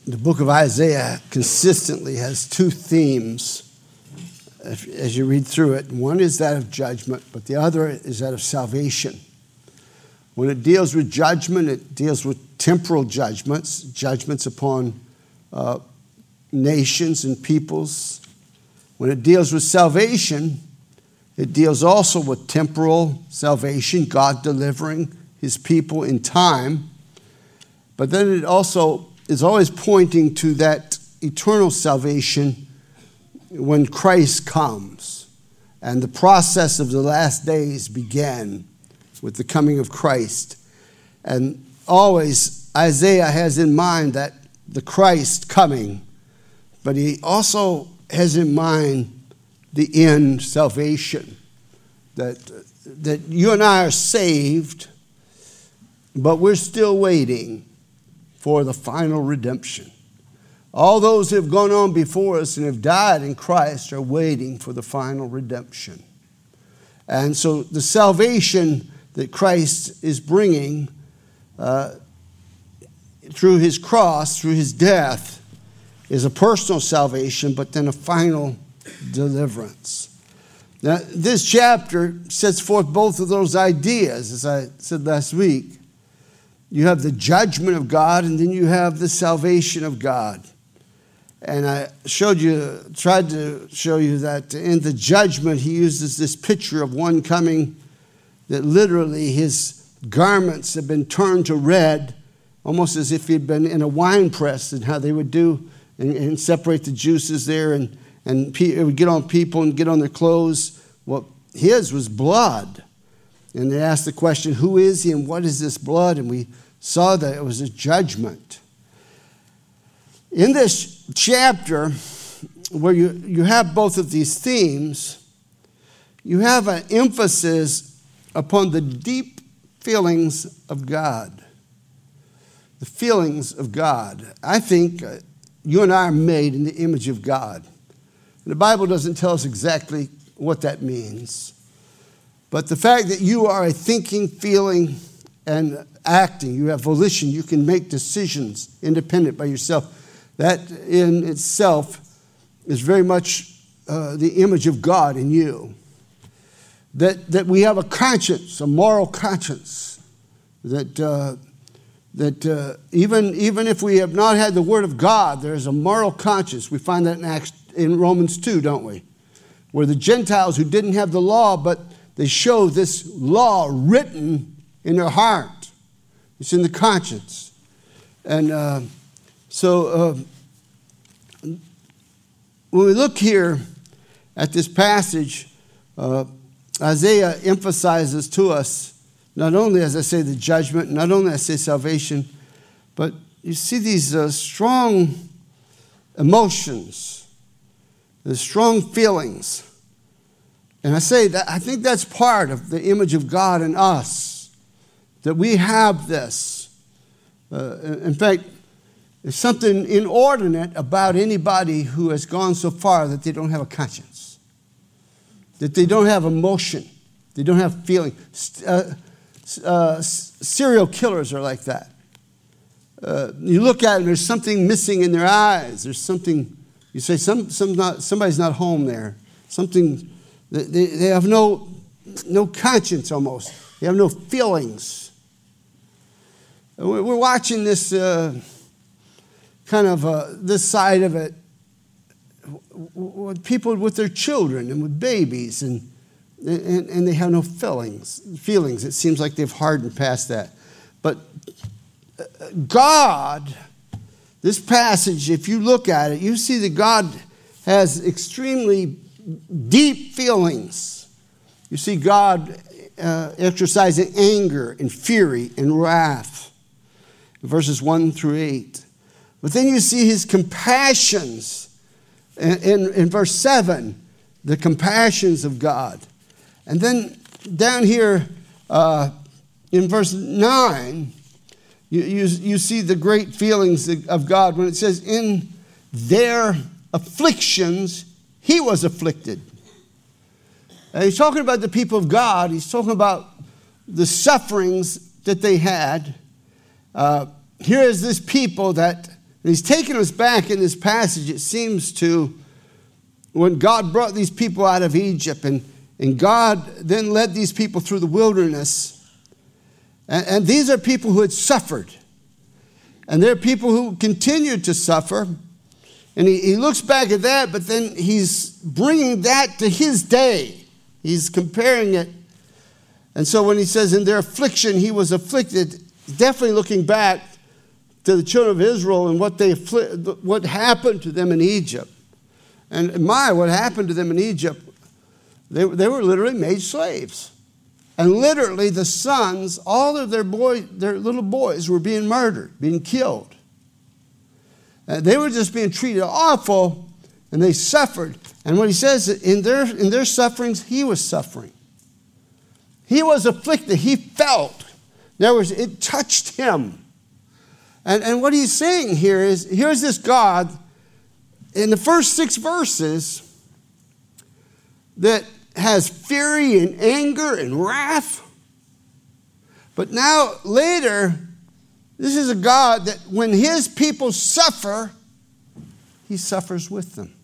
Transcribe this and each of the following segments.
The book of Isaiah consistently has two themes as you read through it. One is that of judgment, but the other is that of salvation. When it deals with judgment, it deals with temporal judgments upon nations and peoples. When it deals with salvation, it deals also with temporal salvation, God delivering his people in time. But then it also is always pointing to that eternal salvation when Christ comes. And the process of the last days began with the coming of Christ. And always Isaiah has in mind that the Christ coming, but he also has in mind the end salvation. That you and I are saved, but we're still waiting for the final redemption. All those who have gone on before us and have died in Christ are waiting for the final redemption. And so the salvation that Christ is bringing through his cross, through his death, is a personal salvation, but then a final deliverance. Now, this chapter sets forth both of those ideas, as I said last week. You have the judgment of God, and then you have the salvation of God. And I tried to show you that in the judgment, he uses this picture of one coming that literally his garments have been turned to red, almost as if he'd been in a wine press, and how they would do and separate the juices there, and it would get on people and get on their clothes. Well, his was blood. And they asked the question, who is he and what is this blood? And we saw that it was a judgment. In this chapter, where you have both of these themes, you have an emphasis upon the deep feelings of God. The feelings of God. I think you and I are made in the image of God. And the Bible doesn't tell us exactly what that means. But the fact that you are a thinking, feeling, and acting, you have volition, you can make decisions independent by yourself, that in itself is very much the image of God in you. That we have a conscience, a moral conscience, that even if we have not had the Word of God, there is a moral conscience. We find that in Romans 2, don't we? Where the Gentiles who didn't have the law, but they show this law written in their heart. It's in the conscience. And so when we look here at this passage, Isaiah emphasizes to us not only, as I say, the judgment, not only, I say, salvation, but you see these strong emotions, the strong feelings. And I say that I think that's part of the image of God in us, that we have this. In fact, there's something inordinate about anybody who has gone so far that they don't have a conscience, that they don't have emotion, they don't have feeling. Serial killers are like that. You look at them, there's something missing in their eyes. There's something, you say, somebody's not home there. Something, they have no conscience almost. They have no feelings. We're watching this this side of it with people with their children and with babies, and they have no feelings. It seems like they've hardened past that. But God, this passage, if you look at it, you see that God has extremely deep feelings. You see God exercising anger and fury and wrath, verses 1 through 8. But then you see his compassions in verse 7, the compassions of God. And then down here in verse 9, you see the great feelings of God when it says, in their afflictions, he was afflicted. And he's talking about the people of God. He's talking about the sufferings that they had. Here is this people that And he's taken us back in this passage, it seems, to when God brought these people out of Egypt, and God then led these people through the wilderness. And these are people who had suffered. And they're people who continued to suffer. And he looks back at that, but then he's bringing that to his day. He's comparing it. And so when he says, in their affliction he was afflicted, definitely looking back to the children of Israel and what happened to them in Egypt. And what happened to them in Egypt, they were literally made slaves. And literally the sons, all of their little boys were being murdered, being killed. They were just being treated awful, and they suffered. And what he says, in their sufferings, he was suffering. He was afflicted. He felt. In other words, it touched him. And what he's saying here is, here's this God in the first 6 verses that has fury and anger and wrath. But now later, this is a God that when his people suffer, he suffers with them.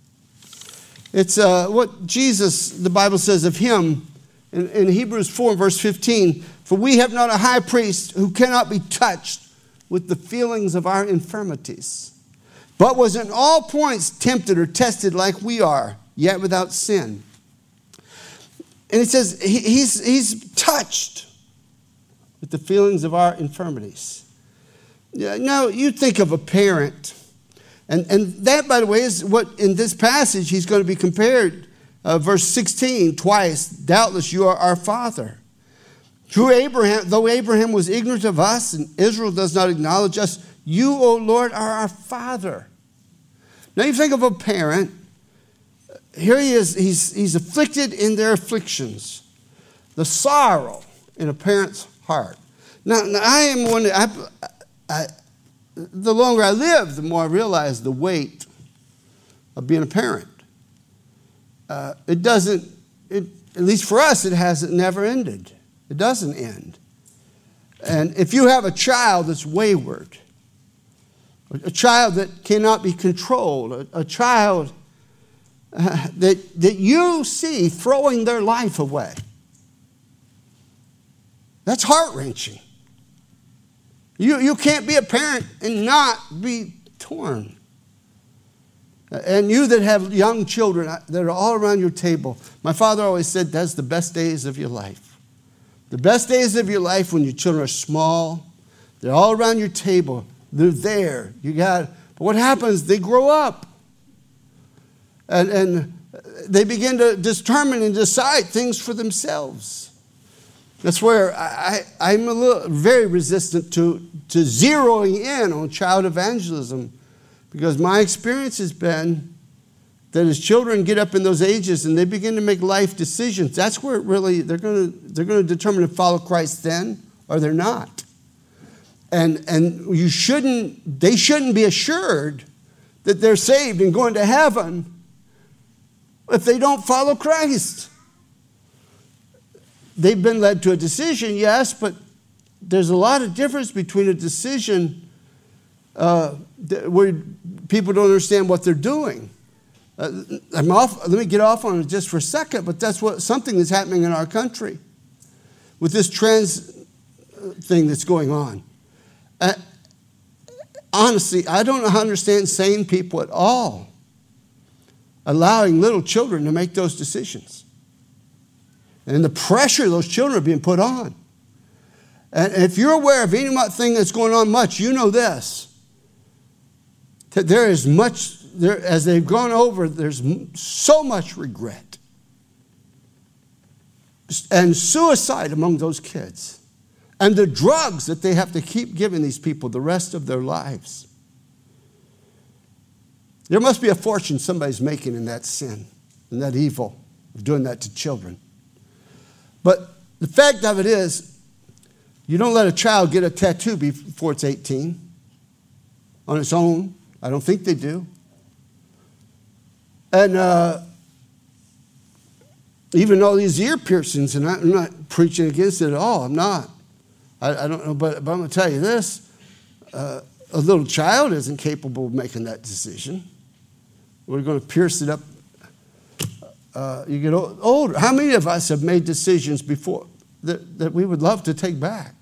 It's what Jesus, the Bible says of him in Hebrews 4 verse 15, for we have not a high priest who cannot be touched with the feelings of our infirmities, but was in all points tempted or tested like we are, yet without sin. And it says he's touched with the feelings of our infirmities. Now, you think of a parent, and that, by the way, is what in this passage he's going to be compared. Verse 16, twice, doubtless you are our father. Through Abraham, though Abraham was ignorant of us and Israel does not acknowledge us, you, O Lord, are our father. Now you think of a parent. Here he is, he's afflicted in their afflictions. The sorrow in a parent's heart. Now I am one, the longer I live, the more I realize the weight of being a parent. At least for us, it hasn't never ended. It doesn't end. And if you have a child that's wayward, a child that cannot be controlled, a child that you see throwing their life away, that's heart-wrenching. You can't be a parent and not be torn. And you that have young children that are all around your table, my father always said that's the best days of your life. The best days of your life when your children are small, they're all around your table, they're there. But what happens? They grow up. And they begin to determine and decide things for themselves. That's where I'm very resistant to zeroing in on child evangelism, because my experience has been that as children get up in those ages and they begin to make life decisions, that's where really they're going to determine to follow Christ then, or they're not. And they shouldn't be assured that they're saved and going to heaven if they don't follow Christ. They've been led to a decision, yes, but there's a lot of difference between a decision where people don't understand what they're doing. Let me get off on it just for a second, but that's something that's happening in our country with this trans thing that's going on. Honestly, I don't understand sane people at all allowing little children to make those decisions. And the pressure those children are being put on. And if you're aware of anything that's going on much, you know this. That there is much, as they've gone over, there's so much regret and suicide among those kids. And the drugs that they have to keep giving these people the rest of their lives. There must be a fortune somebody's making in that sin, in that evil of doing that to children. But the fact of it is, you don't let a child get a tattoo before it's 18 on its own. I don't think they do. And even all these ear piercings, and I'm not preaching against it at all. I'm not. I don't know, but I'm going to tell you this. a little child isn't capable of making that decision. We're going to pierce it up. You get older. How many of us have made decisions before that we would love to take back?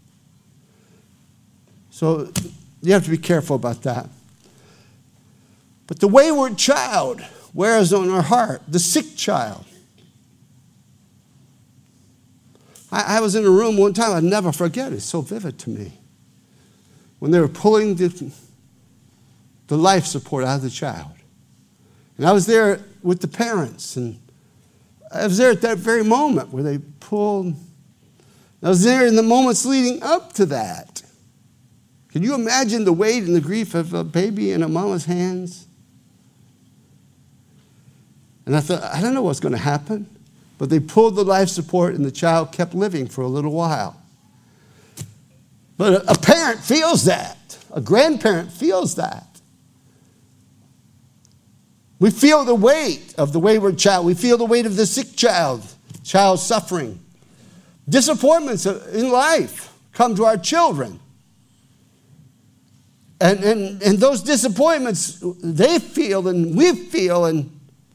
So you have to be careful about that. But the wayward child wears on our heart, the sick child. I was in a room one time, I'll never forget it. It's so vivid to me. When they were pulling the life support out of the child. And I was there with the parents, and I was there at that very moment where they pulled. I was there in the moments leading up to that. Can you imagine the weight and the grief of a baby in a mama's hands? And I thought, I don't know what's going to happen. But they pulled the life support, and the child kept living for a little while. But a parent feels that. A grandparent feels that. We feel the weight of the wayward child. We feel the weight of the sick child suffering. Disappointments in life come to our children. And those disappointments, they feel and we feel, and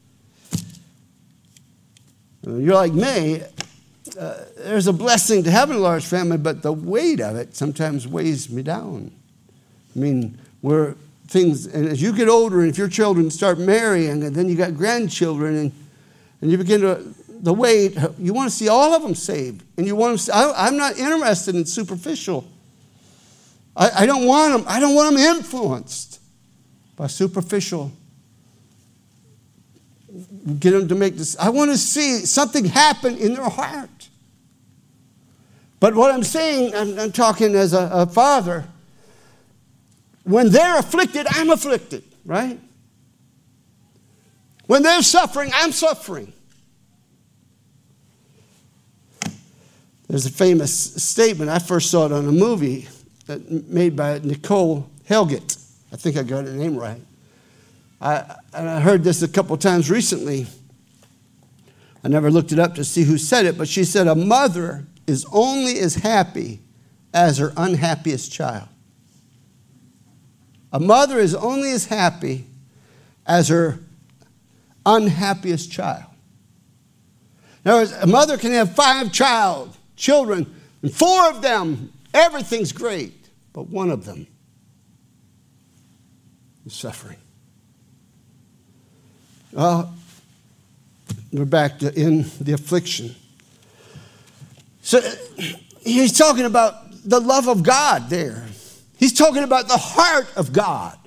you're like me, there's a blessing to having a large family, but the weight of it sometimes weighs me down. I mean, and as you get older, and if your children start marrying, and then you got grandchildren, and you begin the weight, you want to see all of them saved. And you want them, I'm not interested in superficial. I don't want them influenced by superficial. Get them to make this. I want to see something happen in their heart. But what I'm saying, I'm talking as a father. When they're afflicted, I'm afflicted, right? When they're suffering, I'm suffering. There's a famous statement. I first saw it on a movie made by Nicole Helget. I think I got her name right. And I heard this a couple times recently. I never looked it up to see who said it, but she said, a mother is only as happy as her unhappiest child. A mother is only as happy as her unhappiest child. In other words, a mother can have 5 children, and 4 of them, everything's great, but one of them is suffering. We're back to in the affliction. So he's talking about the love of God there. He's talking about the heart of God.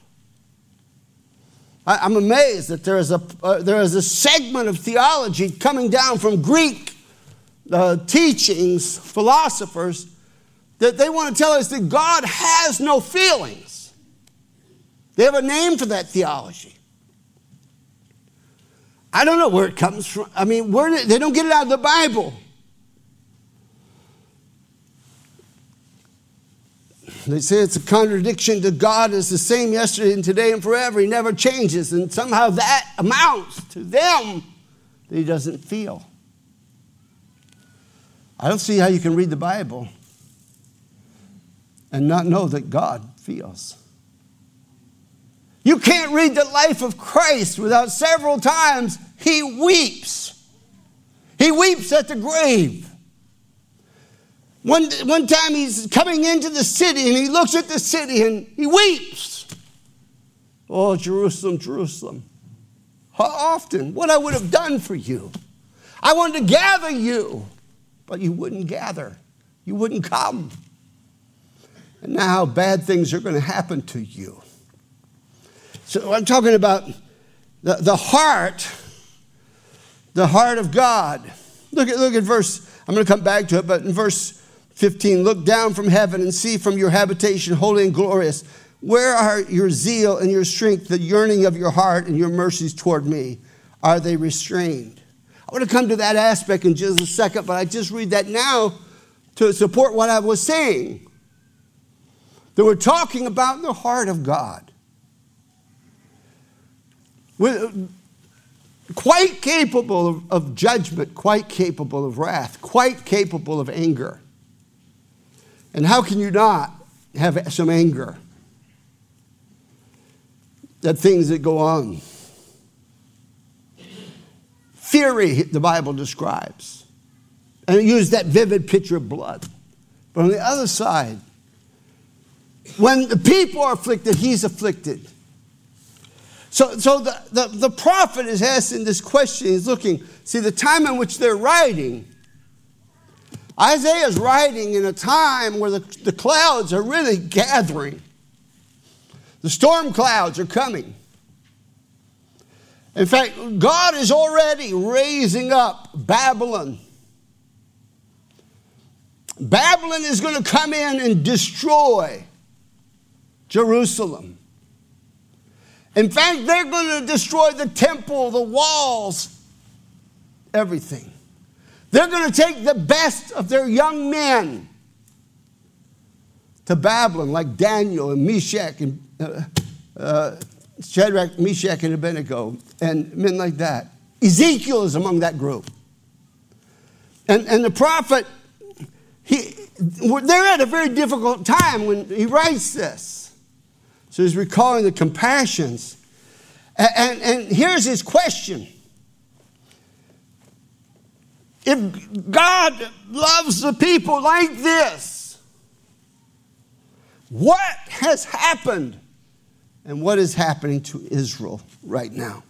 I'm amazed that there is a segment of theology coming down from Greek teachings, philosophers, that they want to tell us that God has no feelings. They have a name for that theology. I don't know where it comes from. I mean, they don't get it out of the Bible. They say it's a contradiction to God is the same yesterday and today and forever. He never changes. And somehow that amounts to them that he doesn't feel. I don't see how you can read the Bible and not know that God feels. You can't read the life of Christ without several times he weeps. He weeps at the grave. One time he's coming into the city and he looks at the city and he weeps. Oh, Jerusalem, Jerusalem. How often? What I would have done for you. I wanted to gather you, but you wouldn't gather. You wouldn't come. And now bad things are going to happen to you. So I'm talking about the heart of God. Look at verse, I'm going to come back to it, but in verse 15, look down from heaven and see from your habitation, holy and glorious. Where are your zeal and your strength, the yearning of your heart and your mercies toward me? Are they restrained? I want to come to that aspect in just a second, but I just read that now to support what I was saying. That we're talking about the heart of God. Quite capable of judgment, quite capable of wrath, quite capable of anger. And how can you not have some anger? at things that go on. Fury, the Bible describes. And it used that vivid picture of blood. But on the other side, when the people are afflicted, he's afflicted. So the prophet is asking this question. He's looking. See, the time in which they're writing, Isaiah is writing in a time where the clouds are really gathering. The storm clouds are coming. In fact, God is already raising up Babylon. Babylon is going to come in and destroy Jerusalem. In fact, they're going to destroy the temple, the walls, everything. They're going to take the best of their young men to Babylon, like Daniel and Meshach and Shadrach, Meshach, and Abednego, and men like that. Ezekiel is among that group. And the prophet, they're at a very difficult time when he writes this. So he's recalling the compassions. And here's his question. If God loves the people like this, what has happened and what is happening to Israel right now?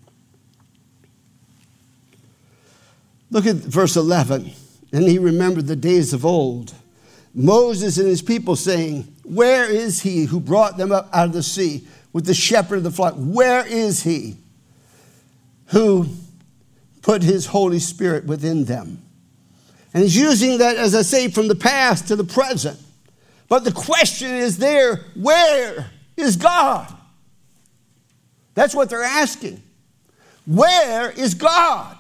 Look at verse 11. And he remembered the days of old, Moses and his people saying, where is he who brought them up out of the sea with the shepherd of the flock? Where is he who put his Holy Spirit within them? And he's using that, as I say, from the past to the present. But the question is there, where is God? That's what they're asking. Where is God?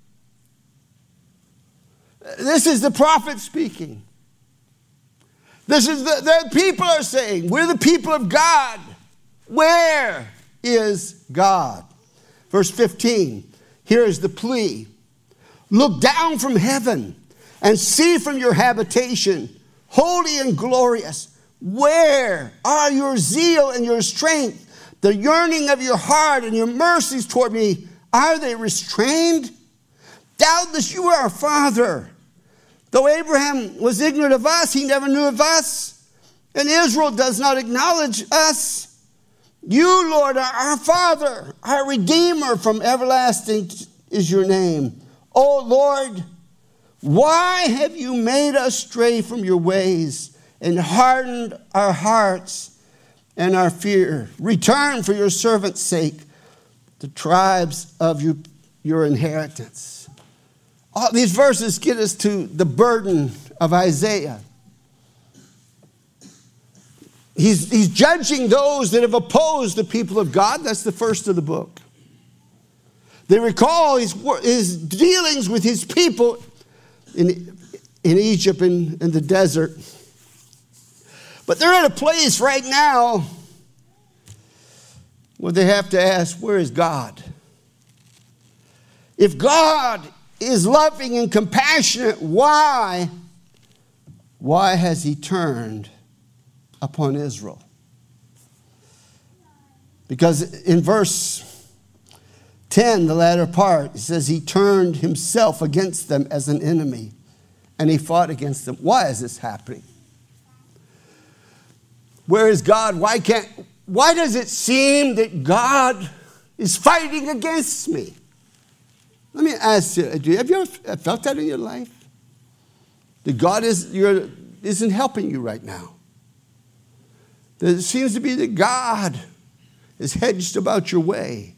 This is the prophet speaking. This is the people are saying, we're the people of God. Where is God? Verse 15, here is the plea. Look down from heaven and see from your habitation, holy and glorious. Where are your zeal and your strength, the yearning of your heart and your mercies toward me? Are they restrained? Doubtless you are our father. Though Abraham was ignorant of us, he never knew of us. And Israel does not acknowledge us. You, Lord, are our Father, our Redeemer from everlasting is your name. O Lord, why have you made us stray from your ways and hardened our hearts and our fear? Return for your servant's sake the tribes of your inheritance. All these verses get us to the burden of Isaiah. He's judging those that have opposed the people of God. That's the first of the book. They recall his dealings with his people in Egypt, in the desert. But they're at a place right now where they have to ask, where is God? If God is loving and compassionate, why has he turned upon Israel? Because in verse 10, the latter part, it says he turned himself against them as an enemy and he fought against them. Why is this happening? Where is God? Why does it seem that God is fighting against me? Let me ask you, have you ever felt that in your life? That God isn't helping you right now. That it seems to be that God is hedged about your way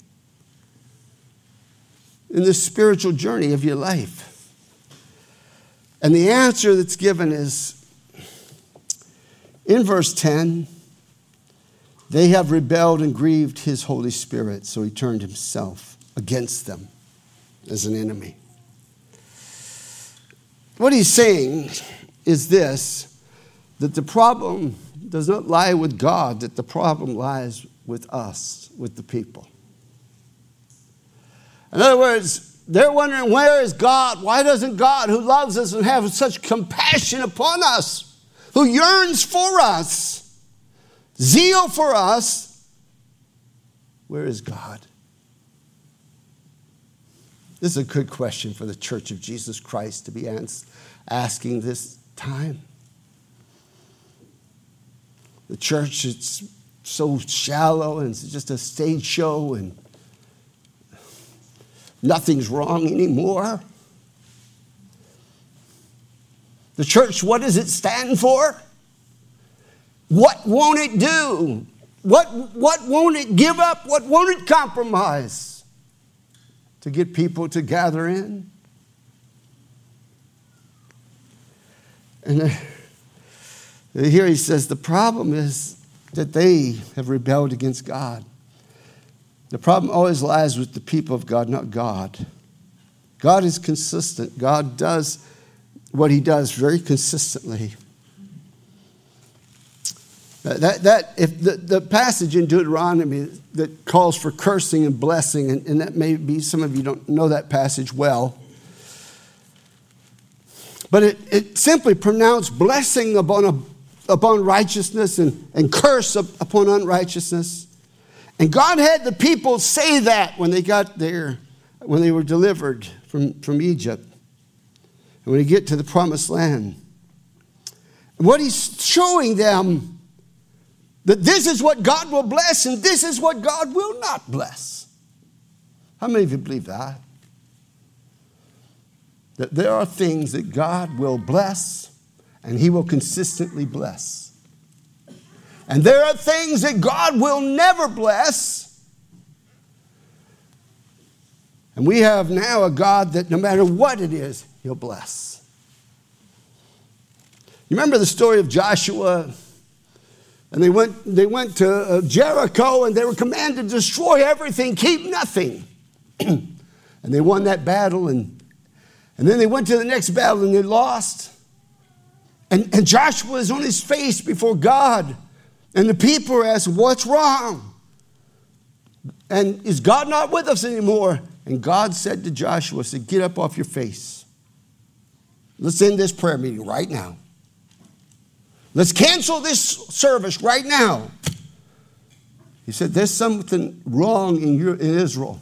in this spiritual journey of your life. And the answer that's given is, in verse 10, they have rebelled and grieved his Holy Spirit, so he turned himself against them as an enemy. What he's saying is this, that the problem does not lie with God, that the problem lies with us, with the people. In other words, they're wondering, where is God? Why doesn't God, who loves us and has such compassion upon us, who yearns for us, zeal for us, Where is God? This is a good question for the Church of Jesus Christ to be asking this time. The church, it's so shallow and it's just a stage show and nothing's wrong anymore. The church, what does it stand for? What won't it do? What won't it give up? What won't it compromise to get people to gather in? And here he says the problem is that they have rebelled against God. The problem always lies with the people of God, not God. God is consistent. God does what he does very consistently. If the passage in Deuteronomy that calls for cursing and blessing, and that may be some of you don't know that passage well, but it simply pronounced blessing upon righteousness and curse upon unrighteousness. And God had the people say that when they got there, when they were delivered from Egypt, and when they get to the promised land. And what he's showing them, that this is what God will bless and this is what God will not bless. How many of you believe that? That there are things that God will bless and he will consistently bless. And there are things that God will never bless. And we have now a God that no matter what it is, he'll bless. You remember the story of Joshua? And they went to Jericho and they were commanded to destroy everything, keep nothing. And they won that battle and then they went to the next battle and they lost. And Joshua is on his face before God. And the people are asking, what's wrong? And is God not with us anymore? And God said to Joshua, get up off your face. Let's end this prayer meeting right now. Let's cancel this service right now. He said, there's something wrong in Israel.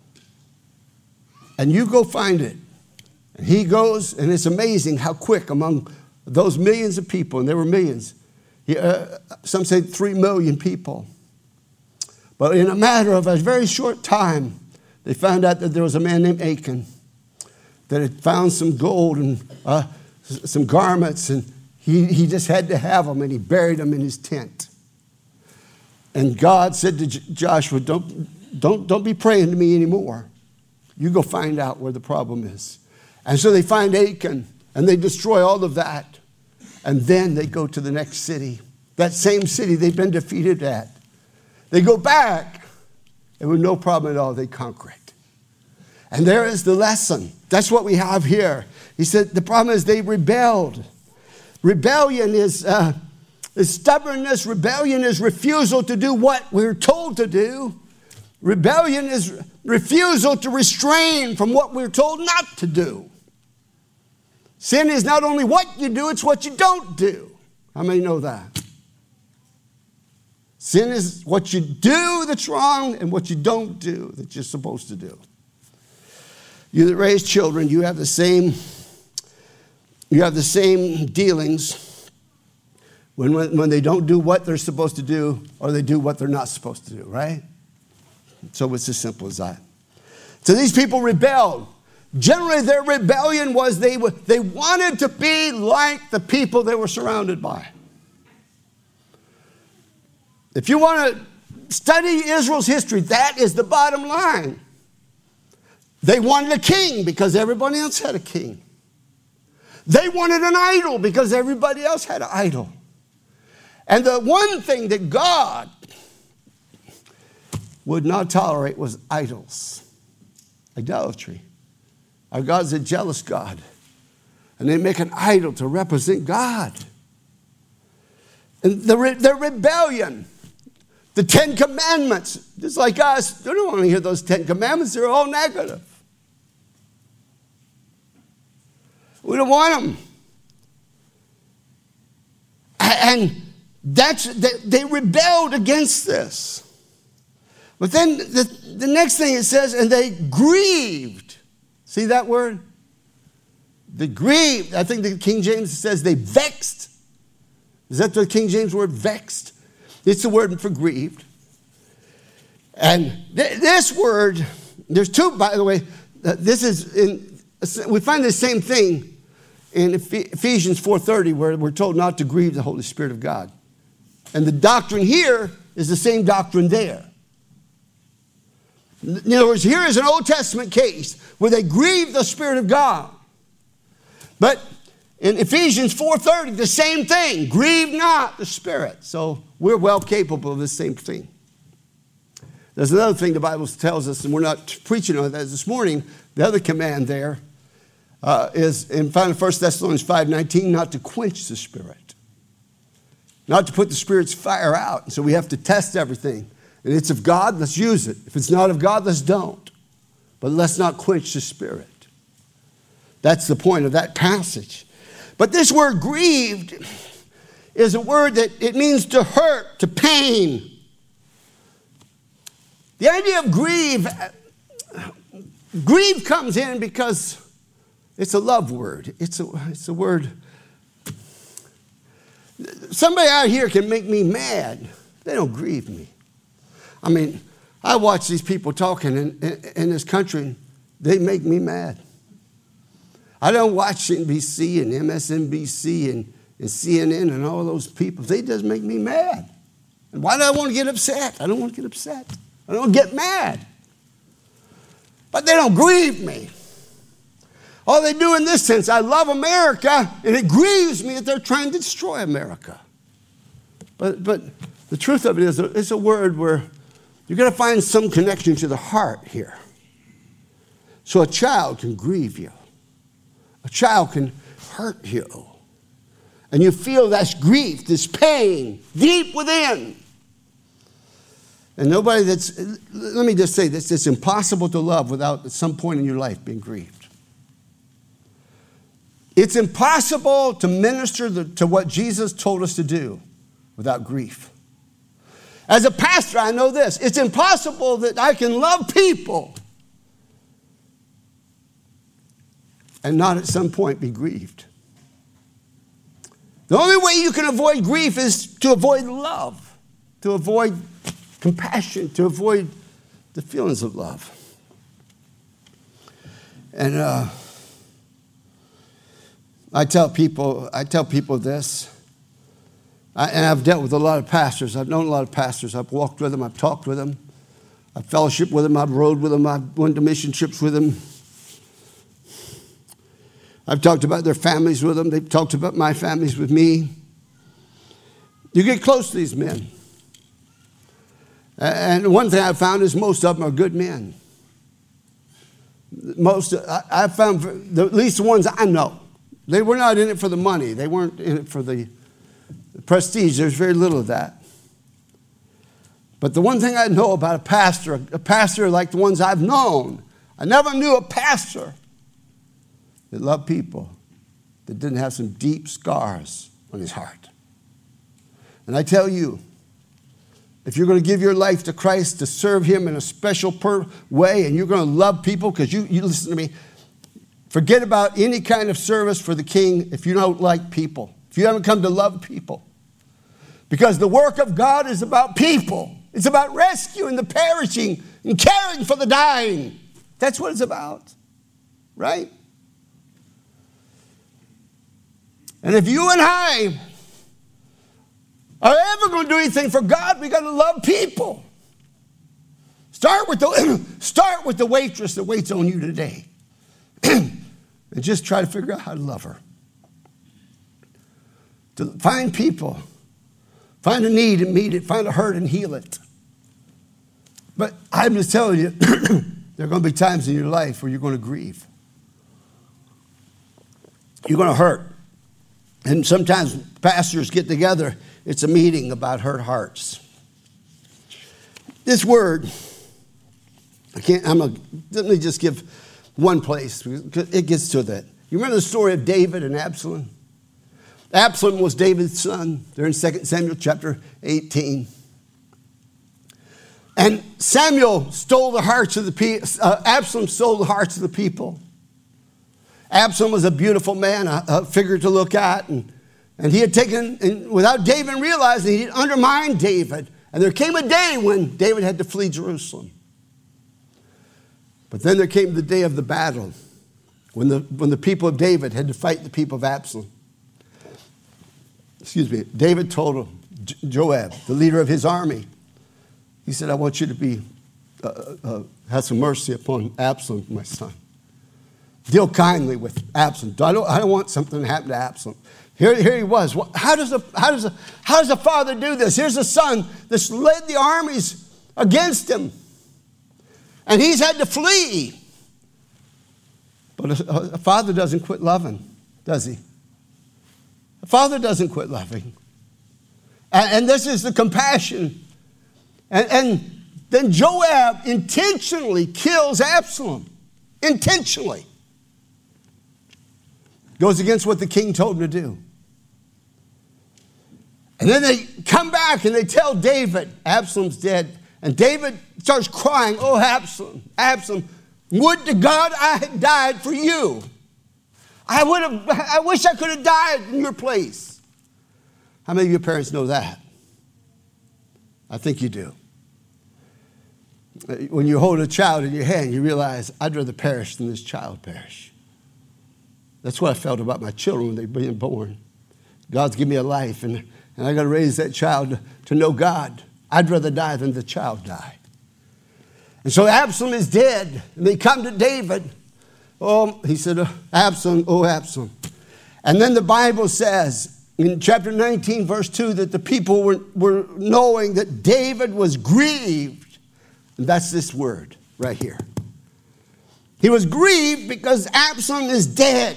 And you go find it. And he goes, and it's amazing how quick among those millions of people, and there were millions, some say 3 million people. But in a matter of a very short time, they found out that there was a man named Achan that had found some gold and some garments, and he just had to have them, and he buried them in his tent. And God said to Joshua, don't be praying to me anymore. You go find out where the problem is. And so they find Achan, and they destroy all of that. And then they go to the next city, that same city they've been defeated at. They go back, and with no problem at all, they conquer it. And there is the lesson. That's what we have here. He said the problem is they rebelled. Rebellion is stubbornness. Rebellion is refusal to do what we're told to do. Rebellion is refusal to restrain from what we're told not to do. Sin is not only what you do, it's what you don't do. How many know that? Sin is what you do that's wrong and what you don't do that you're supposed to do. You that raise children, you have the same dealings when they don't do what they're supposed to do or they do what they're not supposed to do, right? So it's as simple as that. So these people rebelled. Generally, their rebellion was they wanted to be like the people they were surrounded by. If you want to study Israel's history, that is the bottom line. They wanted a king because everybody else had a king. They wanted an idol because everybody else had an idol. And the one thing that God would not tolerate was idols, idolatry. Our God's a jealous God. And they make an idol to represent God. And their rebellion, the 10 Commandments, just like us, they don't want to hear those 10 Commandments. They're all negative. We don't want them. And they rebelled against this. But then the next thing it says, and they grieved. See that word? They grieved. I think the King James says they vexed. Is that the King James word, vexed? It's the word for grieved. And this word, there's two, by the way. This is we find the same thing in Ephesians 4:30, where we're told not to grieve the Holy Spirit of God. And the doctrine here is the same doctrine there. In other words, here is an Old Testament case where they grieve the Spirit of God. But in Ephesians 4:30, the same thing. Grieve not the Spirit. So we're well capable of the same thing. There's another thing the Bible tells us, and we're not preaching on that this morning. The other command there is in 1 Thessalonians 5:19, not to quench the Spirit. Not to put the Spirit's fire out. And so we have to test everything. And it's of God, let's use it. If it's not of God, let's don't. But let's not quench the Spirit. That's the point of that passage. But this word grieved is a word that it means to hurt, to pain. The idea of grieve comes in because it's a love word. It's a word. Somebody out here can make me mad. They don't grieve me. I mean, I watch these people talking in this country, and they make me mad. I don't watch NBC and MSNBC and CNN and all those people. They just make me mad. And why do I want to get upset? I don't want to get upset. I don't get mad. But they don't grieve me. All they do in this sense, I love America, and it grieves me that they're trying to destroy America. But the truth of it is, it's a word where you've got to find some connection to the heart here. So a child can grieve you. A child can hurt you. And you feel that grief, this pain, deep within. And let me just say this, it's impossible to love without at some point in your life being grieved. It's impossible to minister to what Jesus told us to do without grief. As a pastor, I know this. It's impossible that I can love people and not at some point be grieved. The only way you can avoid grief is to avoid love, to avoid compassion, to avoid the feelings of love. And I tell people this, and I've dealt with a lot of pastors. I've known a lot of pastors. I've walked with them. I've talked with them. I've fellowshiped with them. I've rode with them. I've went to mission trips with them. I've talked about their families with them. They've talked about my families with me. You get close to these men. And one thing I've found is most of them are good men. I've found, at least the ones I know, they were not in it for the money. They weren't in it for the prestige. There's very little of that. But the one thing I know about a pastor like the ones I've known, I never knew a pastor that loved people that didn't have some deep scars on his heart. And I tell you, if you're going to give your life to Christ, to serve him in a special way, and you're going to love people, because you listen to me, forget about any kind of service for the King if you don't like people, if you haven't come to love people. Because the work of God is about people. It's about rescuing the perishing and caring for the dying. That's what it's about, right? And if you and I are ever going to do anything for God, we got to love people. Start with the waitress that waits on you today. And just try to figure out how to love her. To find people. Find a need and meet it. Find a hurt and heal it. But I'm just telling you, there are going to be times in your life where you're going to grieve. You're going to hurt. And sometimes pastors get together. It's a meeting about hurt hearts. This word, let me just give one place, because it gets to that. You remember the story of David and Absalom? Absalom was David's son. They're in 2 Samuel chapter 18. And Samuel stole the hearts of the people. Absalom stole the hearts of the people. Absalom was a beautiful man, a figure to look at. And he had taken, and without David realizing, he had undermined David. And there came a day when David had to flee Jerusalem. But then there came the day of the battle, when the people of David had to fight the people of Absalom. David told Joab, the leader of his army, he said, I want you to be, have some mercy upon Absalom, my son. Deal kindly with Absalom. I don't want something to happen to Absalom. Here he was. How does a father do this? Here's a son that's led the armies against him. And he's had to flee. But a father doesn't quit loving, does he? A father doesn't quit loving. And this is the compassion. And then Joab intentionally kills Absalom. Intentionally. Goes against what the king told him to do. And then they come back and they tell David, Absalom's dead. And David starts crying, oh, Absalom, Absalom, would to God I had died for you. I wish I could have died in your place. How many of your parents know that? I think you do. When you hold a child in your hand, you realize, I'd rather perish than this child perish. That's what I felt about my children when they were being born. God's given me a life, and I got to raise that child to know God. I'd rather die than the child die. And so Absalom is dead, and they come to David. Oh, he said, Absalom, oh, Absalom. And then the Bible says in chapter 19, verse 2, that the people were knowing that David was grieved. And that's this word right here. He was grieved because Absalom is dead.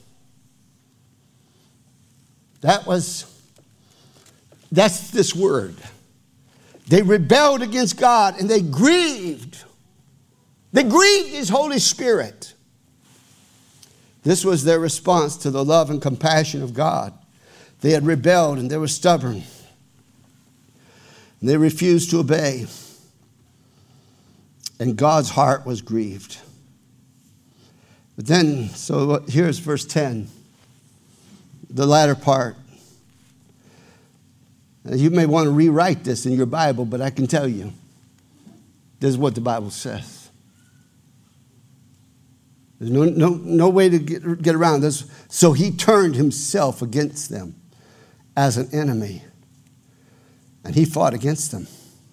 That's this word. They rebelled against God and they grieved. They grieved his Holy Spirit. This was their response to the love and compassion of God. They had rebelled and they were stubborn. And they refused to obey. And God's heart was grieved. But then, so here's verse 10, the latter part. You may want to rewrite this in your Bible, but I can tell you, this is what the Bible says. There's no way to get around this. So he turned himself against them as an enemy, and he fought against them.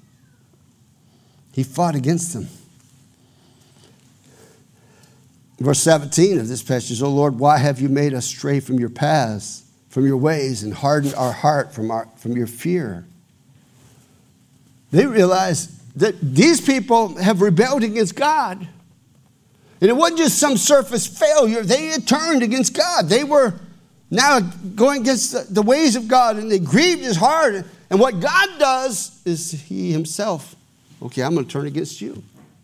He fought against them. Verse 17 of this passage, O Lord, why have you made us stray from your paths, from your ways, and hardened our heart from your fear? They realized that these people have rebelled against God. And it wasn't just some surface failure. They had turned against God. They were now going against the ways of God, and they grieved his heart. And what God does is he himself, okay, I'm going to turn against you.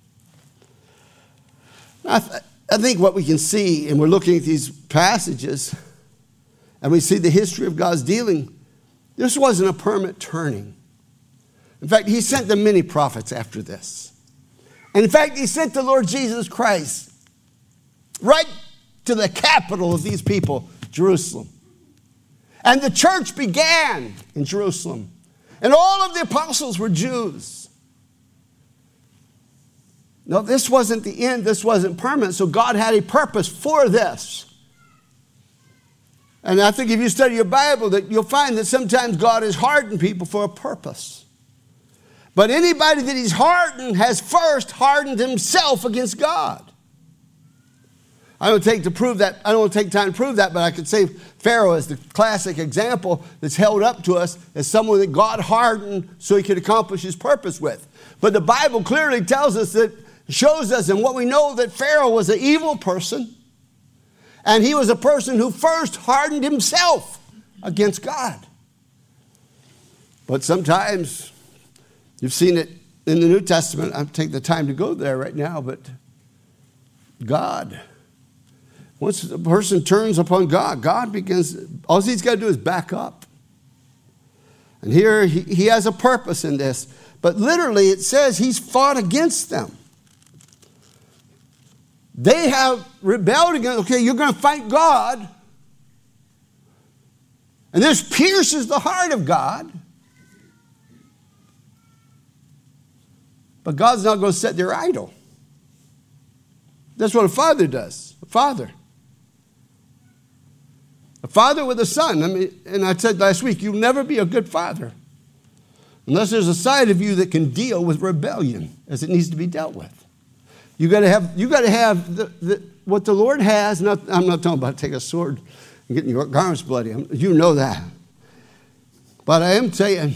I think what we can see, and we're looking at these passages, and we see the history of God's dealing, this wasn't a permanent turning. In fact, he sent the many prophets after this. And in fact, he sent the Lord Jesus Christ right to the capital of these people, Jerusalem. And the church began in Jerusalem. And all of the apostles were Jews. No, this wasn't the end. This wasn't permanent. So God had a purpose for this. And I think if you study your Bible, that you'll find that sometimes God has hardened people for a purpose. But anybody that he's hardened has first hardened himself against God. I don't take time to prove that, but I could say Pharaoh is the classic example that's held up to us as someone that God hardened so he could accomplish his purpose with. But the Bible clearly tells us that, shows us, and what we know, that Pharaoh was an evil person, and he was a person who first hardened himself against God. But sometimes, you've seen it in the New Testament. I don't take the time to go there right now, but God, once a person turns upon God, God begins, all he's got to do is back up. And here he has a purpose in this. but literally it says he's fought against them. They have rebelled against, okay, you're going to fight God. And this pierces the heart of God. But God's not going to set their idol. That's what a father does. A father with a son. And I said last week, you'll never be a good father unless there's a side of you that can deal with rebellion as it needs to be dealt with. You got to have what the Lord has. I'm not talking about take a sword and getting your garments bloody. You know that. But I am saying,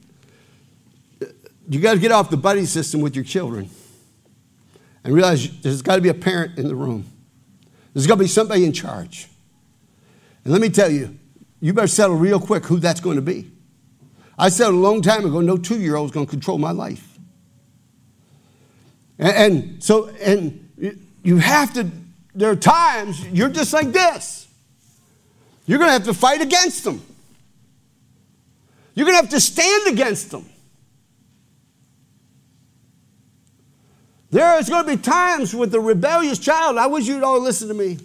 you got to get off the buddy system with your children and realize there's got to be a parent in the room. There's got to be somebody in charge. And let me tell you, you better settle real quick who that's going to be. I settled a long time ago, no 2-year-old is going to control my life. And you have to, there are times you're just like this. You're going to have to fight against them. You're going to have to stand against them. There is going to be times with the rebellious child. I wish you'd all listen to me.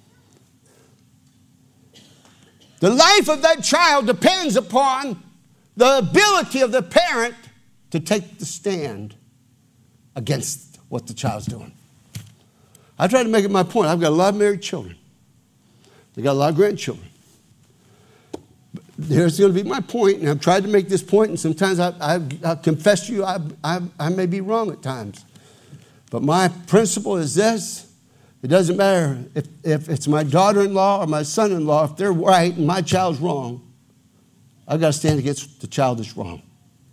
The life of that child depends upon the ability of the parent to take the stand against what the child's doing. I try to make it my point. I've got a lot of married children. They got a lot of grandchildren. There's going to be my point, and I've tried to make this point, and sometimes I confess to you I may be wrong at times. But my principle is this. It doesn't matter if it's my daughter-in-law or my son-in-law. If they're right and my child's wrong, I've got to stand against the child that's wrong.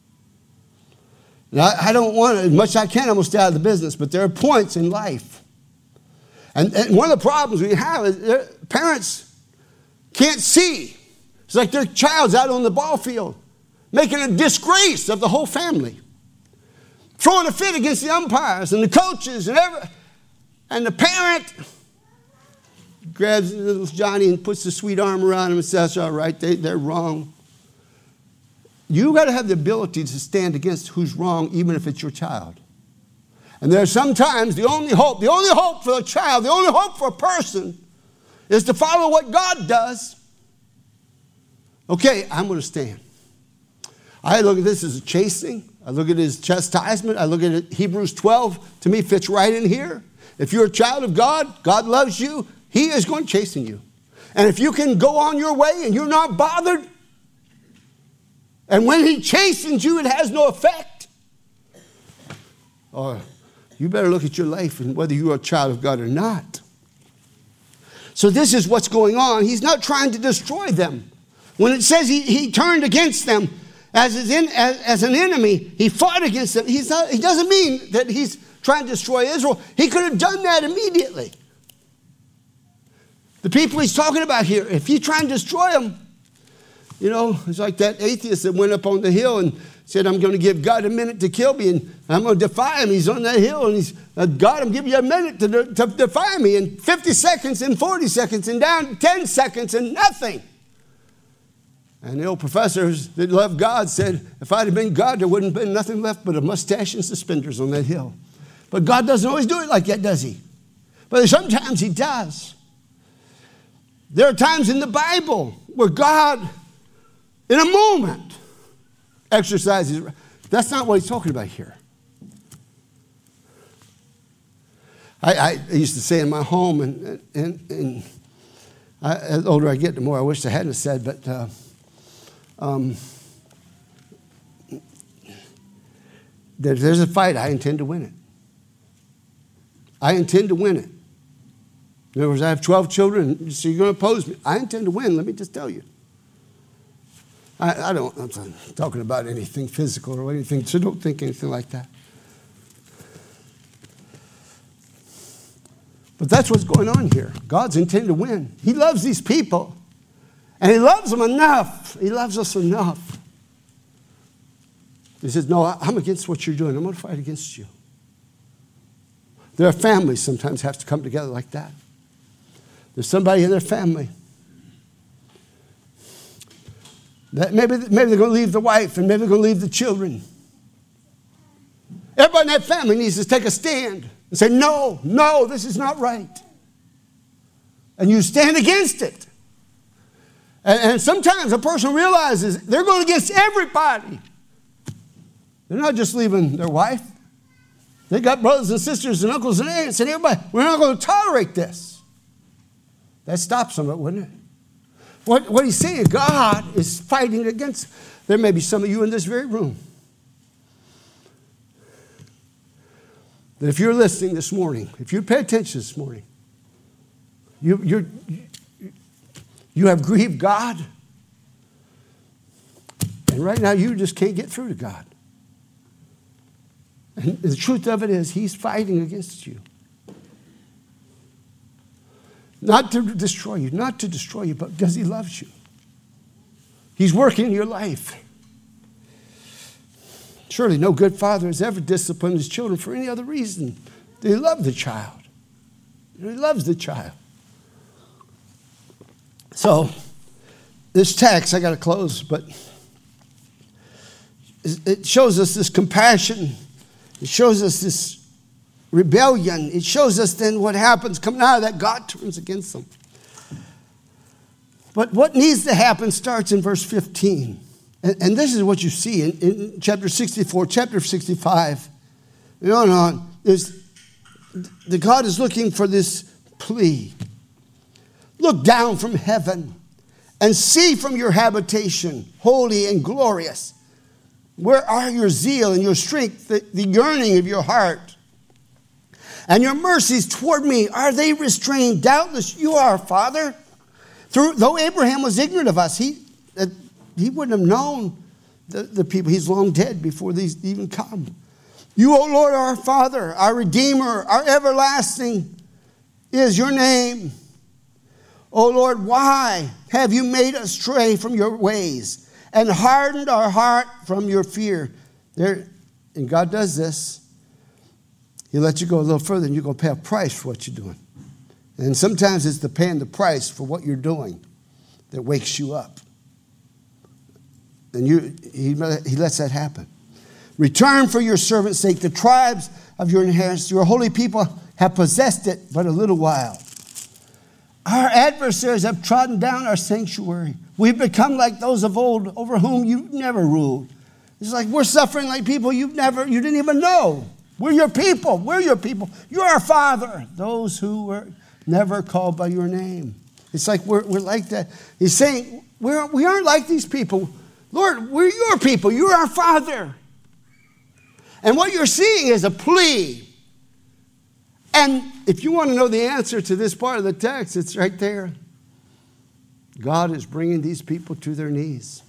Now, I don't want to, as much as I can, I'm going to stay out of the business, but there are points in life. And one of the problems we have is parents can't see. It's like their child's out on the ball field, making a disgrace of the whole family, throwing a fit against the umpires and the coaches and the parent grabs little Johnny and puts the sweet arm around him and says, that's all right, they're wrong. You got to have the ability to stand against who's wrong, even if it's your child. And there are sometimes the only hope for a child, the only hope for a person is to follow what God does. Okay, I'm going to stand. I look at this as a chastening. I look at it as chastisement. I look at it, Hebrews 12, to me, fits right in here. If you're a child of God, God loves you, He is going to chasten you. And if you can go on your way and you're not bothered, and when He chastens you, it has no effect, or you better look at your life and whether you're a child of God or not. So this is what's going on. He's not trying to destroy them. When it says he turned against them as an enemy, he fought against them. He doesn't mean that he's trying to destroy Israel. He could have done that immediately. The people he's talking about here, if you try and destroy them, it's like that atheist that went up on the hill and said, I'm going to give God a minute to kill me, and I'm going to defy him. He's on that hill, and he's, God, I'm giving you a minute to defy me, and 50 seconds, and 40 seconds, and down 10 seconds, and nothing. And the old professors that loved God said, if I'd have been God, there wouldn't have been nothing left but a mustache and suspenders on that hill. But God doesn't always do it like that, does He? But sometimes He does. There are times in the Bible where God, in a moment, exercises. That's not what He's talking about here. I used to say in my home, and the older I get, the more I wish I hadn't said, but there's a fight. I intend to win it. I intend to win it. In other words, I have 12 children, so you're going to oppose me. I intend to win, let me just tell you. I'm not talking about anything physical or anything, so don't think anything like that. But that's what's going on here. God's intended to win. He loves these people, and He loves them enough. He loves us enough. He says, no, I'm against what you're doing. I'm going to fight against you. There are families sometimes have to come together like that. There's somebody in their family that maybe they're going to leave the wife, and maybe they're going to leave the children. Everybody in that family needs to take a stand and say, no, this is not right. And you stand against it. And sometimes a person realizes they're going against everybody. They're not just leaving their wife. They got brothers and sisters and uncles and aunts and everybody. We're not going to tolerate this. That stops them, wouldn't it? What he's saying, God is fighting against. There may be some of you in this very room that if you're listening this morning, if you pay attention this morning, you have grieved God. And right now you just can't get through to God. And the truth of it is he's fighting against you. Not to destroy you, but because he loves you. He's working in your life. Surely no good father has ever disciplined his children for any other reason. They love the child. He loves the child. So, this text, I got to close, but it shows us this compassion. It shows us this rebellion. It shows us then what happens coming out of that. God turns against them. But what needs to happen starts in verse 15. And this is what you see in chapter 64, chapter 65. And on. The God is looking for this plea. Look down from heaven and see from your habitation, holy and glorious. Where are your zeal and your strength, the yearning of your heart? And your mercies toward me, are they restrained? Doubtless you are, Father. Though Abraham was ignorant of us, he wouldn't have known the people. He's long dead before these even come. You, O Lord, our Father, our Redeemer, our everlasting is your name. O Lord, why have you made us stray from your ways and hardened our heart from your fear? And God does this. He lets you go a little further and you're going to pay a price for what you're doing. And sometimes it's the paying the price for what you're doing that wakes you up. And he lets that happen. Return for your servant's sake. The tribes of your inheritance, your holy people, have possessed it but a little while. Our adversaries have trodden down our sanctuary. We've become like those of old over whom you never ruled. It's like we're suffering like people you didn't even know. We're your people. We're your people. You're our Father. Those who were never called by your name. It's like we're like that. He's saying we aren't like these people. Lord, we're your people. You're our Father. And what you're seeing is a plea. And if you want to know the answer to this part of the text, it's right there. God is bringing these people to their knees.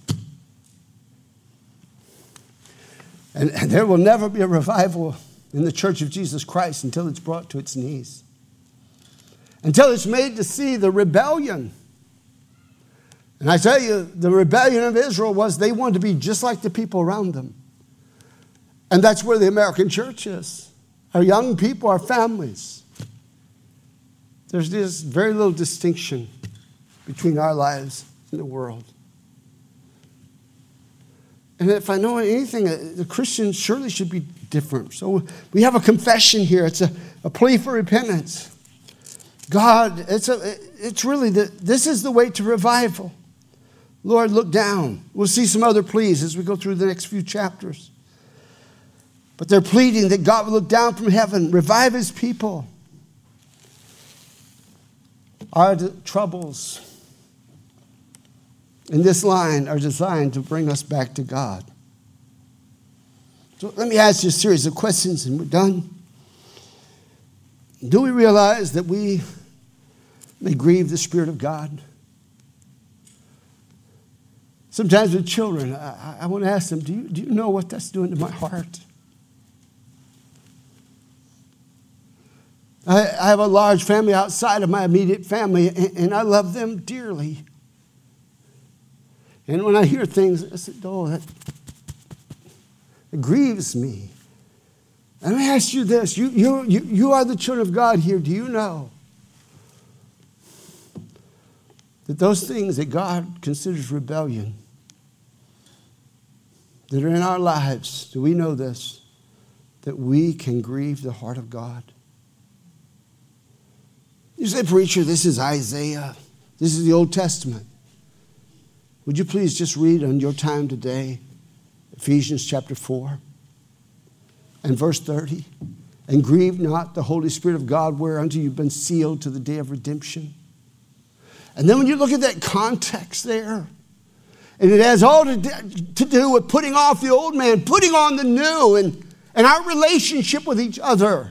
And there will never be a revival in the Church of Jesus Christ until it's brought to its knees. Until it's made to see the rebellion. And I tell you, the rebellion of Israel was they wanted to be just like the people around them. And that's where the American church is. Our young people, our families. There's this very little distinction between our lives and the world. And if I know anything, the Christians surely should be different. So we have a confession here. It's a plea for repentance. God, it's really, this is the way to revival. Lord, look down. We'll see some other pleas as we go through the next few chapters. But they're pleading that God will look down from heaven, revive his people. Our troubles in this line are designed to bring us back to God. So let me ask you a series of questions and we're done. Do we realize that we may grieve the Spirit of God? Sometimes with children, I want to ask them, do you know what that's doing to my heart? I have a large family outside of my immediate family, and I love them dearly. And when I hear things, I said, it grieves me. And I ask you this, you are the children of God here. Do you know that those things that God considers rebellion, that are in our lives, do we know this? that we can grieve the heart of God? You say, preacher, this is Isaiah. This is the Old Testament. Would you please just read on your time today, Ephesians chapter 4 and verse 30. And grieve not the Holy Spirit of God, whereunto you've been sealed to the day of redemption. And then when you look at that context there, and it has all to do with putting off the old man, putting on the new, and our relationship with each other.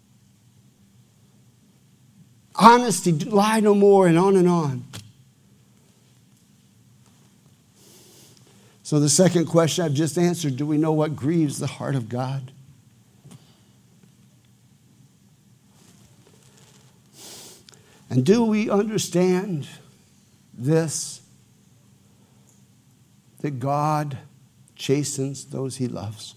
Honesty, lie no more, and on and on. So the second question I've just answered, do we know what grieves the heart of God? And do we understand this? That God chastens those he loves.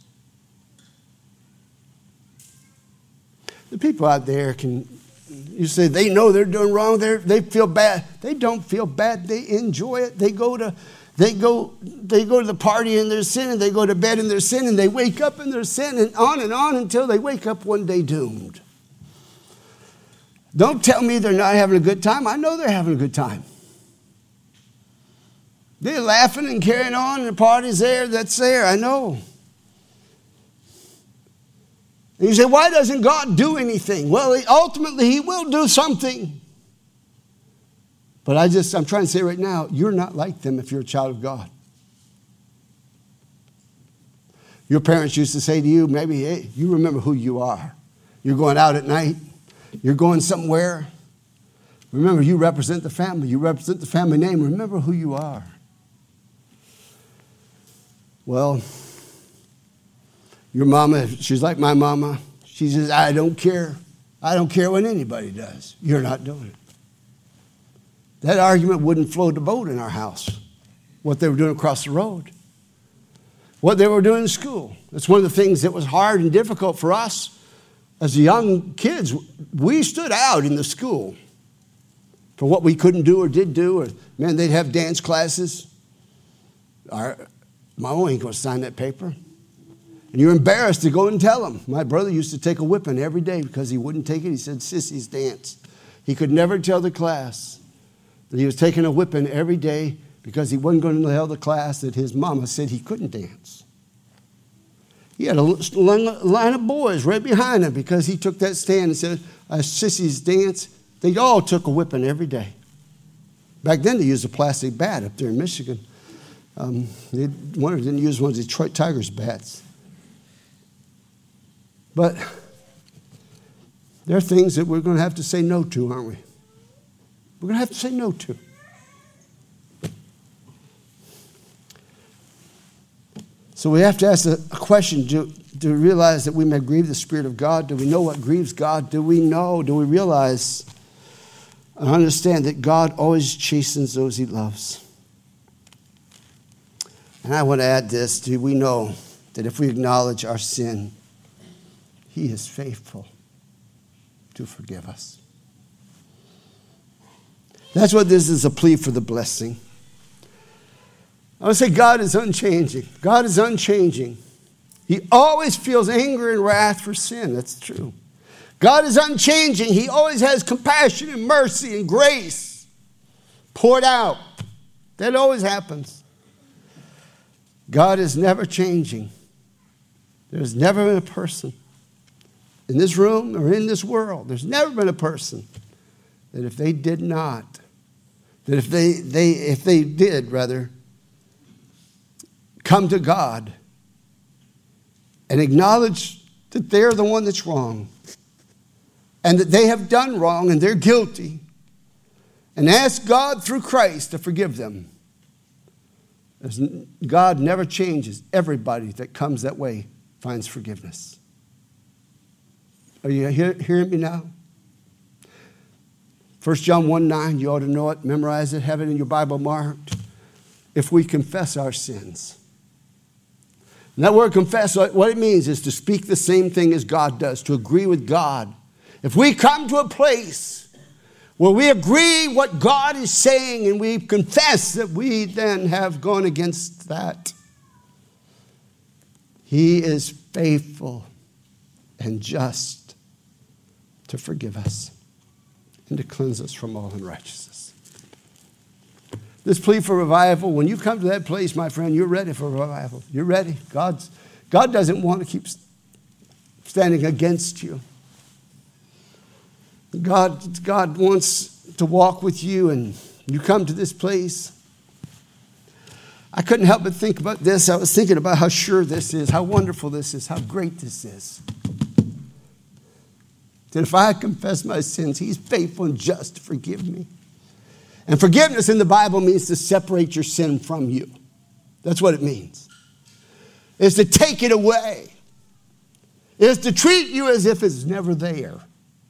The people out there you say they know they're doing wrong, they feel bad. They don't feel bad, they enjoy it. They go to the party in their sin, and they go to bed in their sin, and they wake up in their sin, and on until they wake up one day doomed. Don't tell me they're not having a good time. I know they're having a good time. They're laughing and carrying on, and the party's there, that's there, I know. And you say, why doesn't God do anything? Well, ultimately, he will do something. But I'm trying to say right now, you're not like them if you're a child of God. Your parents used to say to you, maybe, hey, you remember who you are. You're going out at night. You're going somewhere. Remember, you represent the family. You represent the family name. Remember who you are. Well, your mama, she's like my mama. She says, I don't care. I don't care what anybody does. You're not doing it. That argument wouldn't float the boat in our house. What they were doing across the road. What they were doing in school. That's one of the things that was hard and difficult for us. As young kids, we stood out in the school for what we couldn't do or did do. Or, man, they'd have dance classes. Mama ain't going to sign that paper. And you're embarrassed to go and tell them. My brother used to take a whipping every day because he wouldn't take it. He said, sissies dance. He could never tell the class that he was taking a whipping every day because he wasn't going to tell the class that his mama said he couldn't dance. He had a line of boys right behind him because he took that stand and said, sissies dance. They all took a whipping every day. Back then they used a plastic bat up there in Michigan. One didn't use one of the Detroit Tigers bats. But there are things that we're going to have to say no to, aren't we? We're going to have to say no to. So we have to ask a question. Do we realize that we may grieve the Spirit of God? Do we know what grieves God? Do we realize and understand that God always chastens those he loves? And I want to add this. Do we know that if we acknowledge our sin, he is faithful to forgive us? That's what this is, a plea for the blessing. I would say God is unchanging. God is unchanging. He always feels anger and wrath for sin. That's true. God is unchanging. He always has compassion and mercy and grace poured out. That always happens. God is never changing. There's never been a person in this room or in this world, there's never been a person that if they did come to God and acknowledge that they're the one that's wrong and that they have done wrong and they're guilty and ask God through Christ to forgive them. God never changes. Everybody that comes that way finds forgiveness. Are you hearing me now? 1 John 1:9, you ought to know it, memorize it, have it in your Bible marked. If we confess our sins. And that word confess, what it means is to speak the same thing as God does, to agree with God. If we come to a place where we agree what God is saying and we confess that we then have gone against that, he is faithful and just to forgive us and to cleanse us from all unrighteousness. This plea for revival, when you come to that place, my friend, you're ready for revival. You're ready. God doesn't want to keep standing against you. God wants to walk with you, and you come to this place. I couldn't help but think about this. I was thinking about how sure this is, how wonderful this is, how great this is. That if I confess my sins, he's faithful and just to forgive me. And forgiveness in the Bible means to separate your sin from you. That's what it means. It's to take it away. It's to treat you as if it's never there.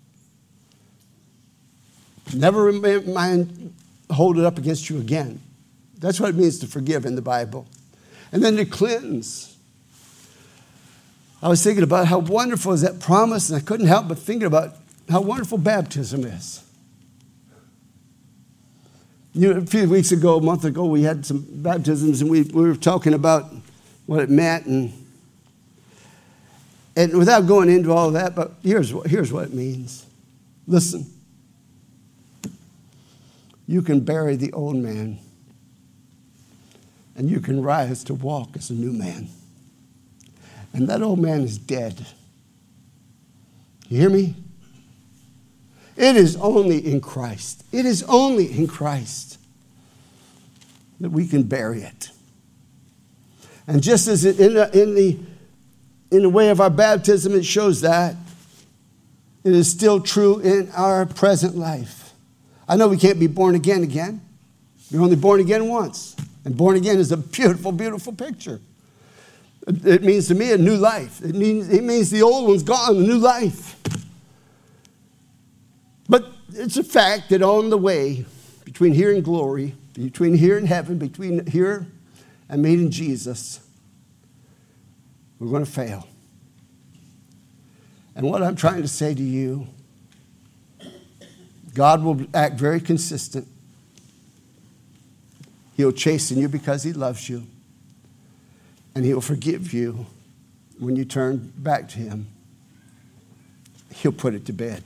Never mind, hold it up against you again. That's what it means to forgive in the Bible. And then to cleanse. I was thinking about how wonderful is that promise, and I couldn't help but thinking about how wonderful baptism is. A few weeks ago, a month ago, we had some baptisms, and we were talking about what it meant, and without going into all of that, but here's what it means. Listen. You can bury the old man, and you can rise to walk as a new man. And that old man is dead. You hear me? It is only in Christ. It is only in Christ that we can bury it. And just as in the way of our baptism, it shows that, it is still true in our present life. I know we can't be born again. You're only born again once. And born again is a beautiful, beautiful picture. It means to me a new life. It means the old one's gone, a new life. But it's a fact that on the way, between here and glory, between here and heaven, between here and meeting Jesus, we're going to fail. And what I'm trying to say to you, God will act very consistent. He'll chasten you because he loves you. And he'll forgive you when you turn back to him. He'll put it to bed.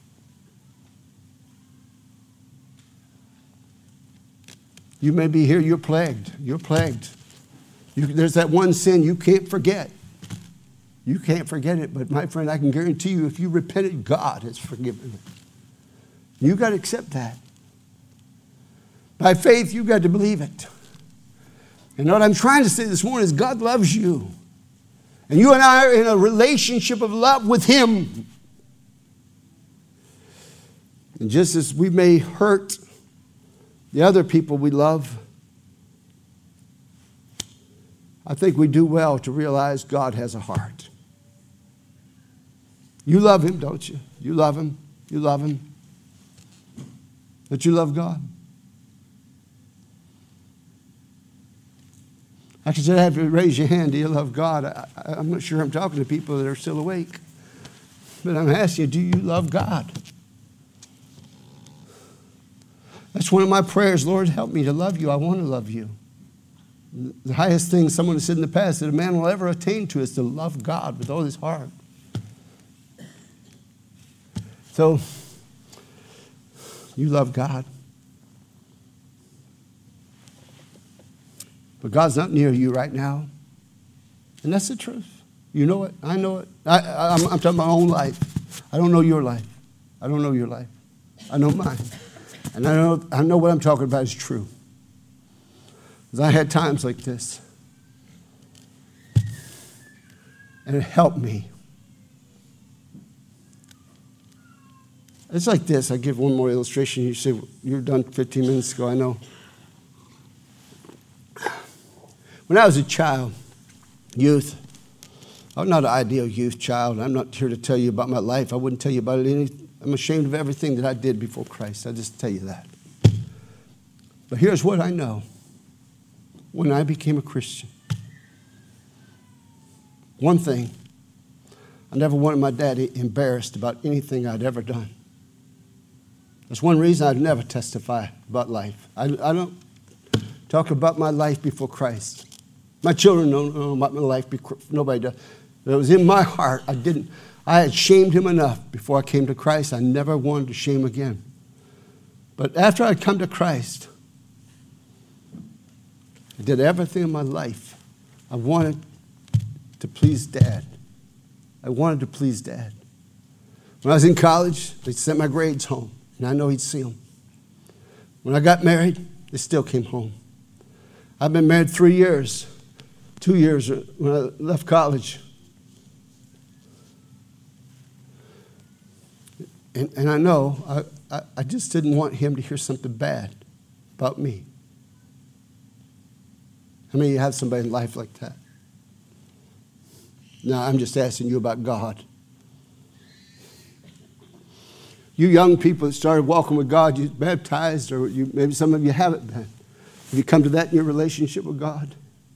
You may be here, you're plagued. You're plagued. There's that one sin you can't forget. You can't forget it, but my friend, I can guarantee you if you repented, God has forgiven it. You've got to accept that. By faith, you've got to believe it. And what I'm trying to say this morning is God loves you. And you and I are in a relationship of love with him. And just as we may hurt the other people we love, I think we do well to realize God has a heart. You love him, don't you? You love him. You love him. But you love God. I should have to raise your hand. Do you love God? I'm not sure I'm talking to people that are still awake. But I'm asking you, do you love God? That's one of my prayers. Lord, help me to love you. I want to love you. The highest thing someone has said in the past that a man will ever attain to is to love God with all his heart. So, you love God. But God's not near you right now. And that's the truth. You know it. I know it. I'm talking about my own life. I don't know your life. I don't know your life. I know mine. And I know what I'm talking about is true. Because I had times like this. And it helped me. It's like this. I give one more illustration. You say, you're done 15 minutes ago. I know. When I was a child, youth, I was not an ideal youth child. I'm not here to tell you about my life. I wouldn't tell you about it. I'm ashamed of everything that I did before Christ. I'll just tell you that. But here's what I know. When I became a Christian, one thing, I never wanted my daddy embarrassed about anything I'd ever done. That's one reason I'd never testify about life. I don't talk about my life before Christ. My children don't know about my life. Nobody does. It was in my heart. I had shamed him enough before I came to Christ. I never wanted to shame again. But after I'd come to Christ, I did everything in my life. I wanted to please Dad. I wanted to please Dad. When I was in college, they sent my grades home, and I know he'd see them. When I got married, they still came home. I've been married 3 years, 2 years when I left college. And I know I just didn't want him to hear something bad about me. How many of you have somebody in life like that? No, I'm just asking you about God. You young people that started walking with God, you baptized, or maybe some of you haven't been. Have you come to that in your relationship with God?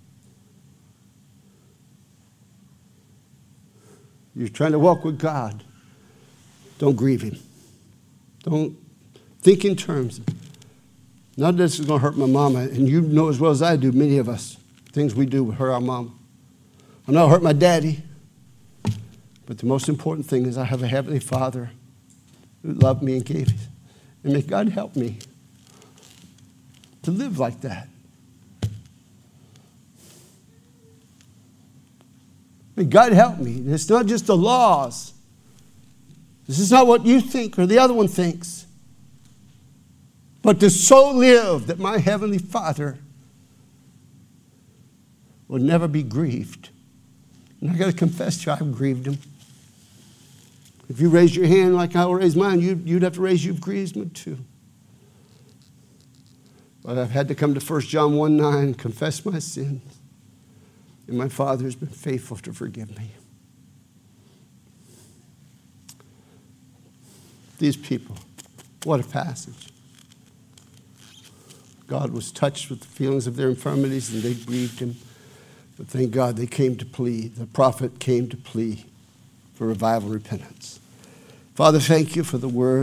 You're trying to walk with God. Don't grieve him. Don't think in terms of, not that this is going to hurt my mama, and you know as well as I do, many of us, things we do will hurt our mama. I know it hurt my daddy, but the most important thing is I have a Heavenly Father who loved me and gave me. And may God help me to live like that. May God help me. It's not just the laws. This is not what you think or the other one thinks. But to so live that my Heavenly Father will never be grieved. And I got to confess to you, I've grieved him. If you raise your hand like I will raise mine, you'd have to raise you've grieved me too. But I've had to come to 1 John 1:9, confess my sins. And my Father has been faithful to forgive me. These people, what a passage. God was touched with the feelings of their infirmities and they grieved him. But thank God they came to plead. The prophet came to plead for revival and repentance. Father, thank you for the word.